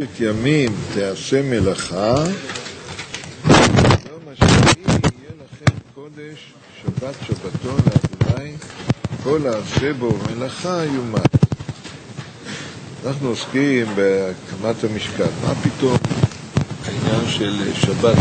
ימים תעשה מלאכה, יום השביעי יהיה לכם קודש, שבת שבתו לאדוני, כל העשה בו מלאכה יומת. אנחנו עוסקים בהקמת המשכן. מה פתאום העניין של שבת?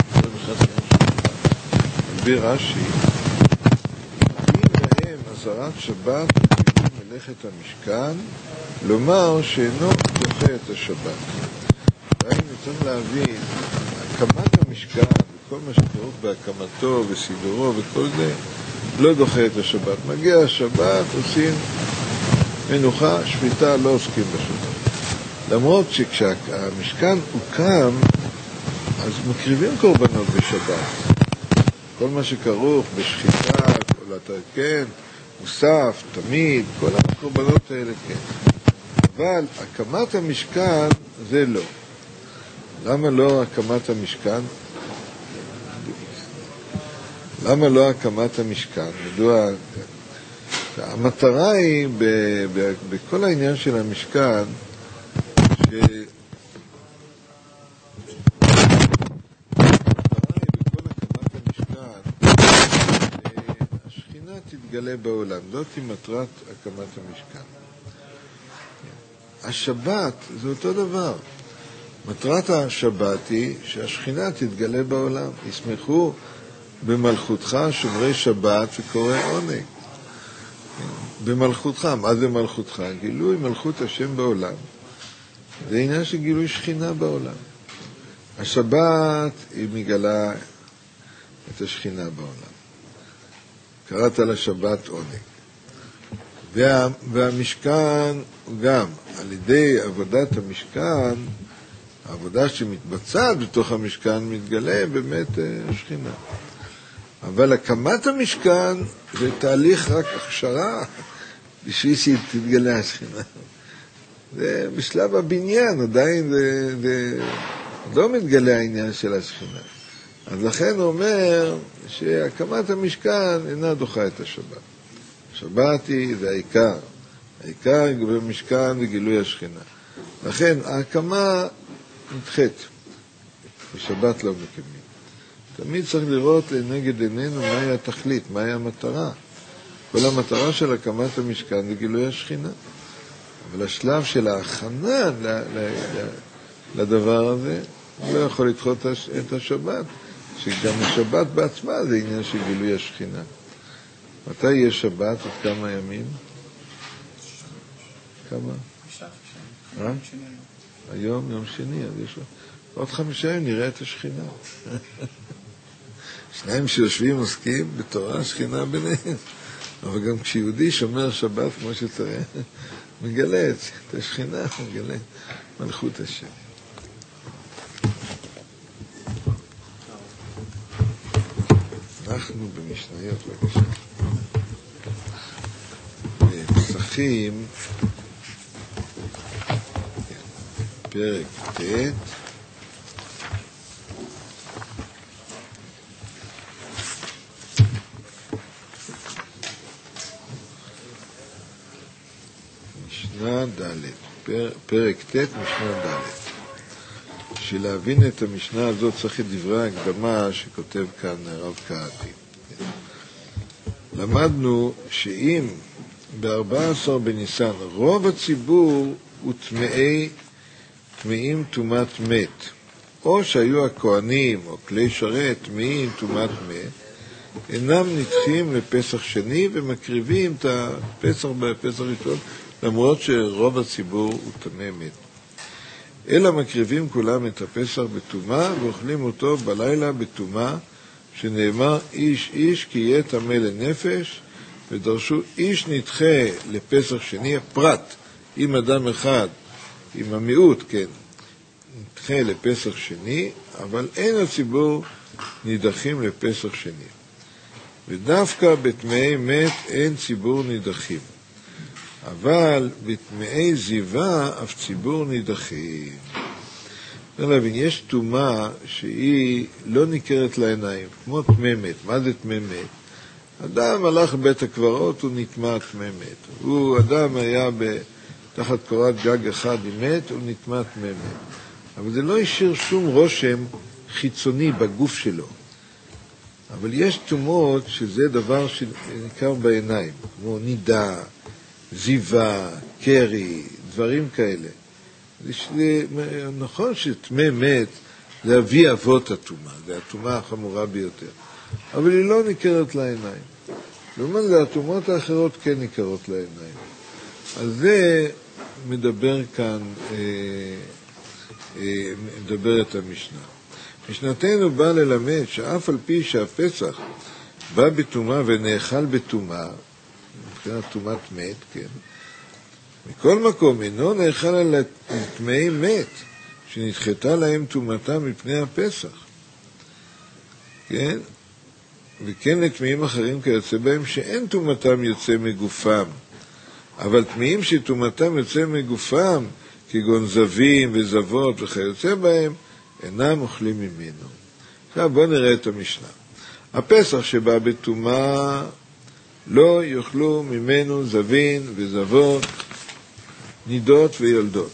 מביא רש"י, אם להם אזהרת שבת מלאכת המשכן, לומר שאינו דוחה את השבת. ואני צריך להבין, הקמת המשכן וכל מה שכרוך בהקמתו וסידורו וכל זה לא דוחה את השבת. מגיע השבת, עושים מנוחה, שביתה, לא עוסקים בשבת. למרות שכשהמשכן הוקם, אז מקריבים קורבנות בשבת. כל מה שכרוך בשחיטה, כל התרקן, מוסף, תמיד, כל הקורבנות האלה כן. אבל הקמת המשכן זה לא. למה לא הקמת המשכן? למה לא הקמת המשכן? מדוע? המטרה היא בכל העניין של המשכן, תתגלה בעולם. זאת היא מטרת הקמת המשכן. השבת זה אותו דבר. מטרת השבת היא שהשכינה תתגלה בעולם. ישמחו במלכותך שומרי שבת וקורא עונג. במלכותך. מה זה מלכותך? גילוי מלכות השם בעולם. זה עניין של גילוי שכינה בעולם. השבת היא מגלה את השכינה בעולם. קראת לשבת עונג. והמשכן גם, על ידי עבודת המשכן, העבודה שמתבצעת בתוך המשכן מתגלה באמת השכינה. אבל הקמת המשכן זה תהליך רק הכשרה בשביל שתתגלה השכינה. זה בשלב הבניין, עדיין זה לא מתגלה העניין של השכינה. אז לכן הוא אומר שהקמת המשכן אינה דוחה את השבת. השבת היא, זה העיקר. העיקר במשכן וגילוי השכינה. לכן ההקמה נדחית. בשבת לא מקיימים. תמיד צריך לראות לנגד עינינו מהי התכלית, מהי המטרה. כל המטרה של הקמת המשכן זה גילוי השכינה. אבל השלב של ההכנה לדבר הזה, לא יכול לדחות את השבת. שגם השבת בעצמה זה עניין של גילוי השכינה. מתי יש שבת? עוד כמה ימים? כמה? היום יום שני, אז יש עוד 5 ימים נראה את השכינה. שניים שיושבים עוסקים בתורה השכינה ביניהם. אבל גם כשיהודי שומר שבת כמו שצריך, מגלה את השכינה, מגלה מלכות השם. אנחנו במשניות, בבקשה. בפסחים, פרק ט', משנה ד', פרק ט', משנה ד'. בשביל להבין את המשנה הזאת צריך את דברי ההקדמה שכותב כאן הרב קהתי. למדנו שאם ב-14 בניסן רוב הציבור הוא טמאים טומאת מת, או שהיו הכהנים או כלי שרת טמאים טומאת מת, אינם נדחים לפסח שני ומקריבים את הפסח בפסח ראשון, למרות שרוב הציבור הוא טמא מת. אלא מקריבים כולם את הפסח בטומאה ואוכלים אותו בלילה בטומאה, שנאמר איש איש כי יהיה טמא לנפש, ודרשו איש נדחה לפסח שני, הפרט, עם אדם אחד, עם המיעוט, כן, נדחה לפסח שני, אבל אין הציבור נידחים לפסח שני. ודווקא בטמאי מת אין ציבור נידחים. אבל בטמאי זיווה אף ציבור נידחים. צריך להבין, יש טומאה שהיא לא ניכרת לעיניים, כמו טמא מת. מה זה טמא מת? אדם הלך לבית הקברות, הוא נטמא טמא מת. אדם היה תחת קורת גג אחד עם מת, הוא נטמא טמא מת. אבל זה לא השאיר שום רושם חיצוני בגוף שלו. אבל יש תומות שזה דבר שניכר בעיניים, כמו נידה, זיווה, קרי, דברים כאלה. נכון שטמא מת זה אבי אבות התומה, זה התומה החמורה ביותר. אבל היא לא ניכרת לעיניים. כלומר, התומות האחרות כן ניכרות לעיניים. אז זה מדבר כאן, מדברת המשנה. משנתנו בא ללמד שאף על פי שהפסח בא בתומה ונאכל בתומה, מבחינת תומת מת, כן, מכל מקום אינו נאכל על טמאי מת, שנדחתה להם תומתם מפני הפסח. כן? וכן לטמאים אחרים כיוצא בהם שאין תומתם יוצא מגופם, אבל טמאים שתומתם יוצא מגופם, כגון זבים וזבות וכיוצא בהם, אינם אוכלים ממנו. עכשיו בואו נראה את המשנה. הפסח שבא בתומה לא יאכלו ממנו זבין וזבות, נידות ויולדות.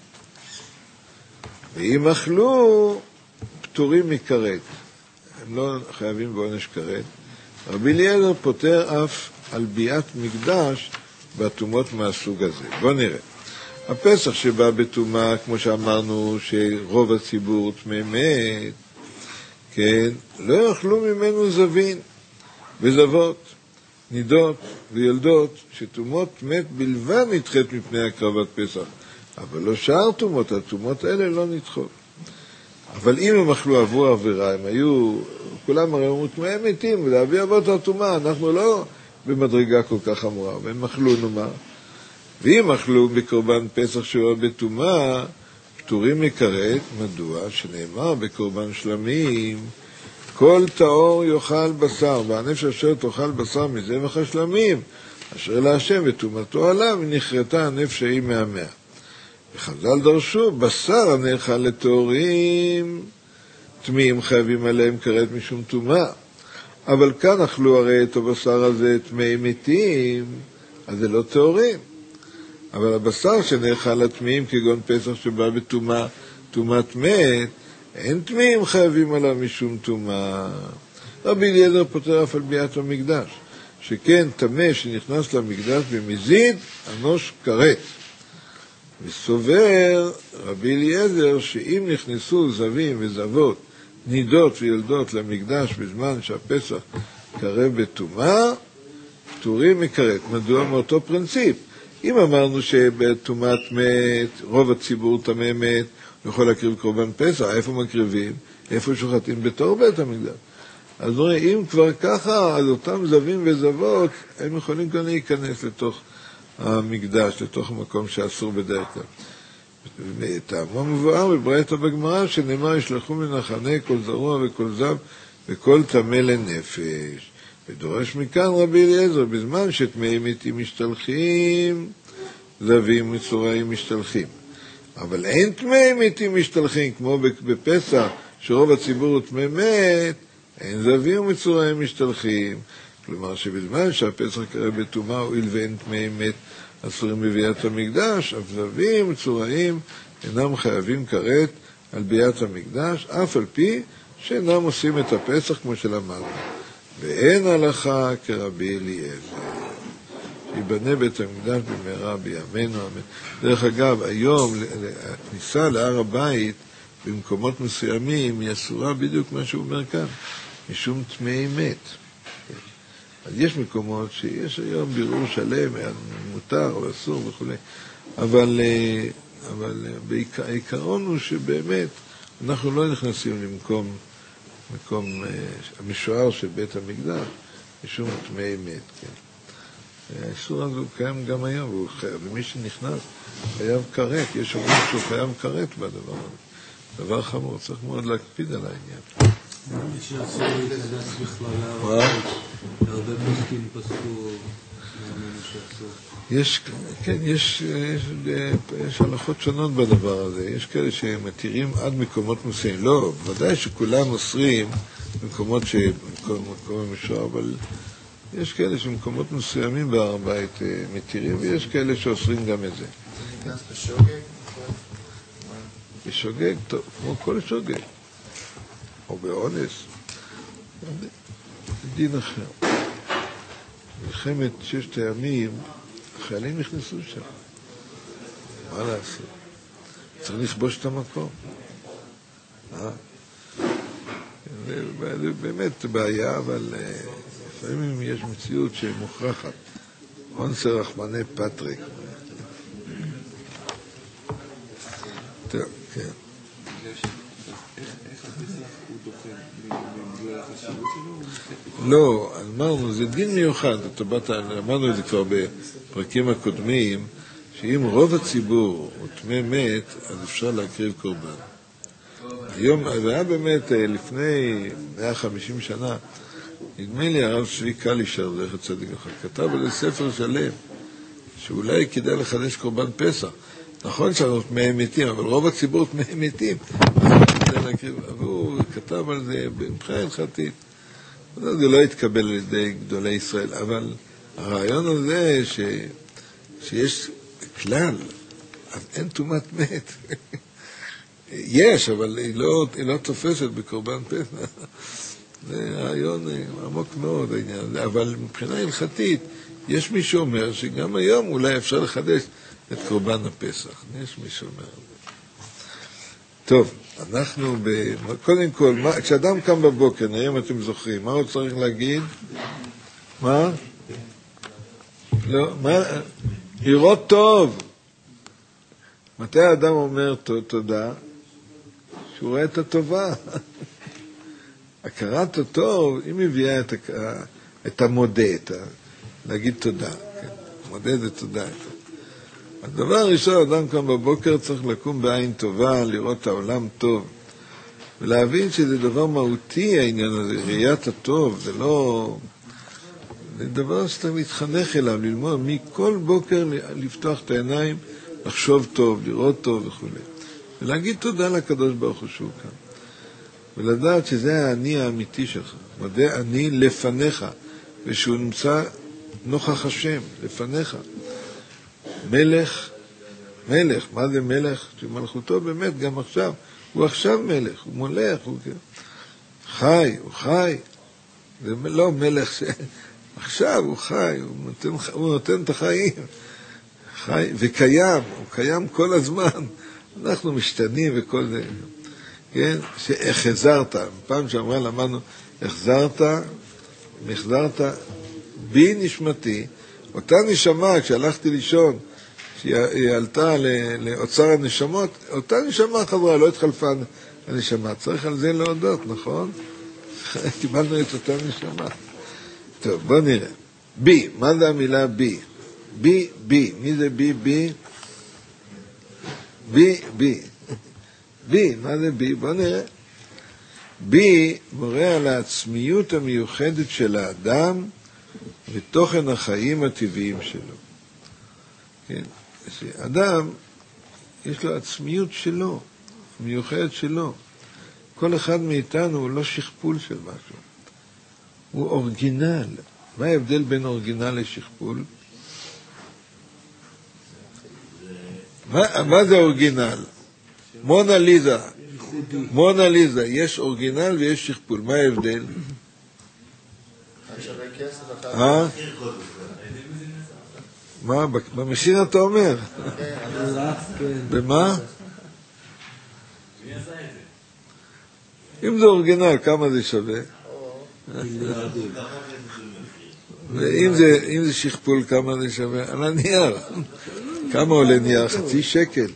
ואם אכלו, פטורים מכרת. הם לא חייבים בעונש כרת. רבי אליעזר פוטר אף על ביאת מקדש בתומות מהסוג הזה. בואו נראה. הפסח שבא בתומה, כמו שאמרנו, שרוב הציבור טמא מת, כן, לא יאכלו ממנו זבין וזבות, נידות וילדות, שתומות מת בלבד נדחת מפני הקרבת פסח, אבל לא שאר תומות, התומות האלה לא נדחות. אבל אם הם אכלו עבור עבירה, הם היו, כולם הרי אמרו טמאי מתים, ולהביא אבות התומה, אנחנו לא במדרגה כל כך חמורה, והם אכלו נאמר. ואם אכלו בקורבן פסח שבא בתומה, פטורים מכרת, מדוע? שנאמר בקורבן שלמים, כל טהור יאכל בשר, והנפש אשר תאכל בשר מזבח השלמים, אשר להשם ותומתו עליו, ונכרתה הנפש ההיא מהמאה. וחז"ל דרשו, בשר הנאכל לטהורים, טמאים חייבים עליהם כרת משום תומה. אבל כאן אכלו הרי את הבשר הזה טמאי מתים, אז זה לא טהורים. אבל הבשר שנאכל לטמאים, כגון פסח שבא בתומה, תומת מת, אין טמאים חייבים עליו משום תומה. רבי אליעזר פוטר אף על ביאת המקדש, שכן טמא שנכנס למקדש במזיד, אנוש כרת. וסובר רבי אליעזר שאם נכנסו זבים וזבות, נידות וילדות למקדש בזמן שהפסח קרב בתומה, פטורים מכרת. מדוע? מאותו פרינציפ. אם אמרנו שבתומת מת, רוב הציבור טמא מת, הוא יכול להקריב קורבן פסח, איפה מקריבים? איפה שוחטים? בתור בית המקדש. אז נראה, אם כבר ככה, אז אותם זבים וזבות, הם יכולים כאן להיכנס לתוך המקדש, לתוך המקום שאסור בדרך כלל. טעמו מבואר בברייתא בגמרא, שנאמר, ישלחו מנחני כל זרוע וכל זב וכל טמא לנפש. ודורש מכאן רבי אליעזר, בזמן שטמאי מתים משתלחים, זבים מצורעים משתלחים. אבל אין טמאי מתים משתלחים, כמו בפסח, שרוב הציבור הוא טמא מת, אין זבים ומצורעים משתלחים. כלומר שבזמן שהפסח קרה בתומה, הואיל ואין טמאי מת אסורים בביאת המקדש, אף זבים ומצורעים אינם חייבים כרת על ביאת המקדש, אף על פי שאינם עושים את הפסח כמו שלמדנו. ואין הלכה כרבי אליעזר, שיבנה בית המקדש במהרה בימינו אמן. דרך אגב, היום הכניסה להר הבית במקומות מסוימים היא אסורה בדיוק מה שהוא אומר כאן, משום טמאי מת. אז יש מקומות שיש היום בירור שלם, מותר או אסור וכו'. אבל העיקרון הוא שבאמת אנחנו לא נכנסים למקום המשוער של בית המקדש, משום טמאי מת, כן. האיסור הזה הוא קיים גם היום, ומי שנכנס חייב כרת, יש אומרים שהוא חייב כרת בדבר הזה. דבר חמור, צריך מאוד להקפיד על העניין. מי שאסור להתכנס בכלל להר הבית, הרבה פוסקים פסקו מאמנו שאסור. כן, יש הלכות שונות בדבר הזה. יש כאלה שמתירים עד מקומות מסוימים. לא, ודאי שכולם אוסרים במקומות מקום המשוער, אבל יש כאלה שמקומות מסוימים בהר הבית מתירים, ויש כאלה שאוסרים גם את זה. נכנס בשוגג? בשוגג טוב, כמו כל שוגג, או באונס, דין אחר. מלחמת ששת הימים, החיילים נכנסו שם. מה לעשות? צריך לכבוש את המקום. זה באמת בעיה, אבל לפעמים יש מציאות שמוכרחת. אונסר רחמני פטריק. טוב, כן. לא, אמרנו, זה דין מיוחד, אמרנו את זה כבר בפרקים הקודמים, שאם רוב הציבור הוא טמא מת, אז אפשר להקריב קורבן. היום, זה היה באמת לפני 150 שנה, נדמה לי הרב צבי קלישר, זכר צדיק לברכה, כתב על ספר שלם, שאולי כדאי לחדש קורבן פסח. נכון שאנחנו טמאי מתים, אבל רוב הציבור טמאי מתים. והוא כתב על זה מבחינה הלכתית. זה לא התקבל על ידי גדולי ישראל, אבל הרעיון הזה שיש כלל, אז אין טומאת מת. יש, אבל היא לא תופסת בקורבן פסח. זה רעיון עמוק מאוד העניין הזה, אבל מבחינה הלכתית, יש מי שאומר שגם היום אולי אפשר לחדש את קורבן הפסח. יש מי שאומר. טוב, אנחנו קודם כל, כשאדם קם בבוקר, נראה אם אתם זוכרים, מה הוא צריך להגיד? מה? לא, מה? לראות טוב. מתי האדם אומר תודה? שהוא רואה את הטובה. הכרת הטוב, היא מביאה את המודה, להגיד תודה. כן? מודה זה תודה. הדבר הראשון, אדם קם בבוקר צריך לקום בעין טובה, לראות את העולם טוב, ולהבין שזה דבר מהותי העניין הזה, ראיית הטוב, זה לא... זה דבר שאתה מתחנך אליו, ללמוד מכל בוקר לפתוח את העיניים, לחשוב טוב, לראות טוב וכו'. ולהגיד תודה לקדוש ברוך הוא שהוא כאן. ולדעת שזה האני האמיתי שלך, מודה אני לפניך, ושהוא נמצא נוכח השם, לפניך. מלך, מה זה מלך? שמלכותו באמת גם עכשיו, הוא עכשיו מלך, הוא מולך, הוא הוא חי, זה לא מלך עכשיו הוא חי, הוא נותן את החיים, חי וקיים, הוא קיים כל הזמן, אנחנו משתנים וכל זה, כן? שהחזרת, פעם שאמרה למדנו, החזרת בי נשמתי, אותה נשמה, כשהלכתי לישון, שהיא עלתה לאוצר הנשמות, אותה נשמה חזרה, לא התחלפה הנשמה. צריך על זה להודות, נכון? קיבלנו את אותה נשמה. טוב, בוא נראה. בי, מה זה המילה בי? בי. מי זה בי? בי, מה זה בי? בוא נראה. בי מורה על העצמיות המיוחדת של האדם ותוכן החיים הטבעיים שלו. כן? אדם, יש לו עצמיות שלו, מיוחדת שלו. כל אחד מאיתנו הוא לא שכפול של משהו. הוא אורגינל. מה ההבדל בין אורגינל לשכפול? מה זה אורגינל? מונה ליזה. יש אורגינל ויש שכפול. מה ההבדל? מה? במחיר אתה אומר? במה? אם זה אורגינל, כמה זה שווה? ואם זה שכפול, כמה זה שווה? על הנייר. כמה עולה נייר? 0.5 שקל.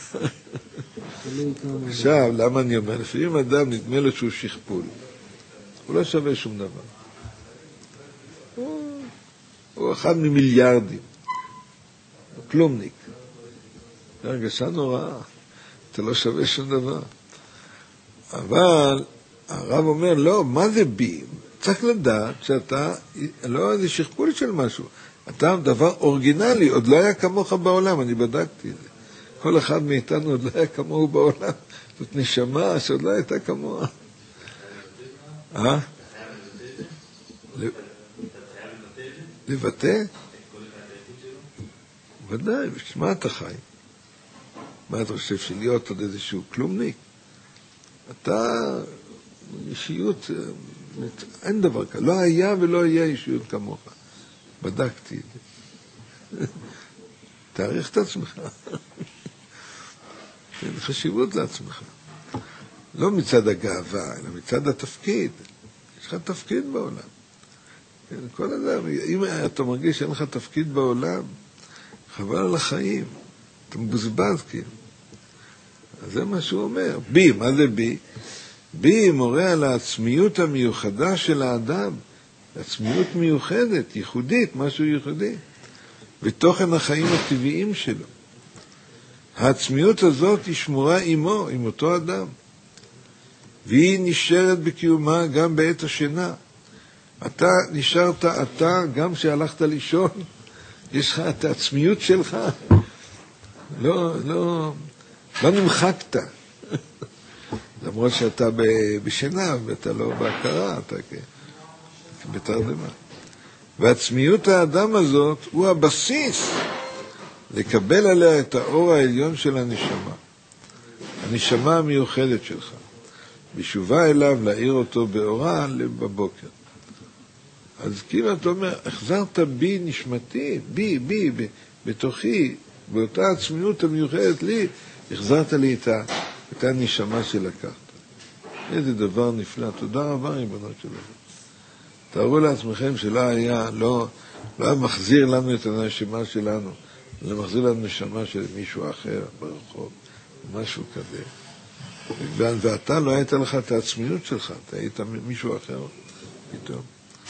עכשיו, למה אני אומר? לפעמים אדם נדמה לו שהוא שכפול. הוא לא שווה שום דבר. הוא אחד ממיליארדים. כלומניק. זה הרגשה נוראה. אתה לא שווה שום דבר. אבל הרב אומר, לא, מה זה בי? צריך לדעת שאתה, לא איזה שכפול של משהו. אתה דבר אורגינלי, עוד לא היה כמוך בעולם, אני בדקתי את זה. כל אחד מאיתנו עוד לא היה כמוהו בעולם. זאת נשמה שעוד לא הייתה כמוה. לבטא? ודאי, בשביל מה אתה חי? מה אתה חושב, שלהיות עוד איזשהו כלומניק? אתה אישיות, אין דבר כזה, לא היה ולא יהיה אישיות כמוך. בדקתי את זה. תעריך את עצמך. תן חשיבות לעצמך. לא מצד הגאווה, אלא מצד התפקיד. יש לך תפקיד בעולם. כל אדם, אם אתה מרגיש שאין לך תפקיד בעולם, חבל על החיים. אתה מבוזבז כאילו. אז זה מה שהוא אומר. בי, מה זה בי? בי מורה על העצמיות המיוחדה של האדם. עצמיות מיוחדת, ייחודית, משהו ייחודי. ותוכן החיים הטבעיים שלו. העצמיות הזאת היא שמורה עמו, עם אותו אדם. והיא נשארת בקיומה גם בעת השינה. אתה נשארת אתה, גם שהלכת לישון, יש לך את העצמיות שלך. לא נמחקת. למרות שאתה בשינה, ואתה לא בהכרה, אתה בתרדמה. ועצמיות האדם הזאת הוא הבסיס לקבל עליה את האור העליון של הנשמה. הנשמה המיוחדת שלך. בשובה אליו להאיר אותו באורה בבוקר. אז כאילו אתה אומר, החזרת בי נשמתי, בי, בתוכי, באותה עצמיות המיוחדת לי, החזרת לי את הנשמה שלקחת. איזה דבר נפלא. תודה רבה, ריבונו של עולם. תארו לעצמכם שלא היה, לא מחזיר לנו את הנשמה שלנו, אלא מחזיר לנו נשמה של מישהו אחר ברחוב, משהו כזה. ואתה לא היית לך את העצמיות שלך, אתה היית מישהו אחר פתאום.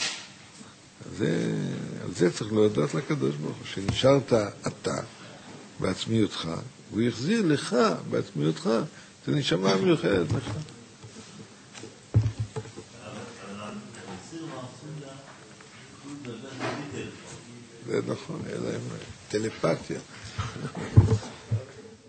על זה צריך להודות לקדוש ברוך הוא, שנשארת אתה בעצמיותך, והוא יחזיר לך בעצמיותך, זה נשמה מיוחדת לך. זה נכון, היה להם טלפתיה.